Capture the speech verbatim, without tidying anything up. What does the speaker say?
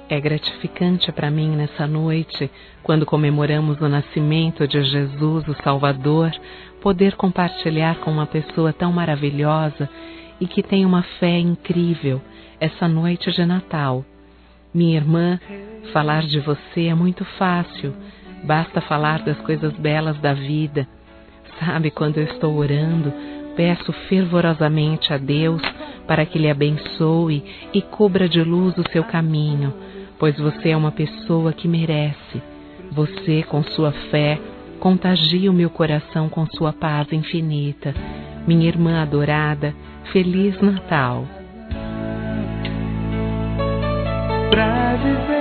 É gratificante para mim nessa noite, quando comemoramos o nascimento de Jesus, o Salvador, poder compartilhar com uma pessoa tão maravilhosa e que tem uma fé incrível essa noite de Natal. Minha irmã, falar de você é muito fácil, basta falar das coisas belas da vida. Sabe, quando eu estou orando, peço fervorosamente a Deus para que lhe abençoe e cubra de luz o seu caminho, pois você é uma pessoa que merece. Você, com sua fé, contagia o meu coração com sua paz infinita. Minha irmã adorada, Feliz Natal! Pra viver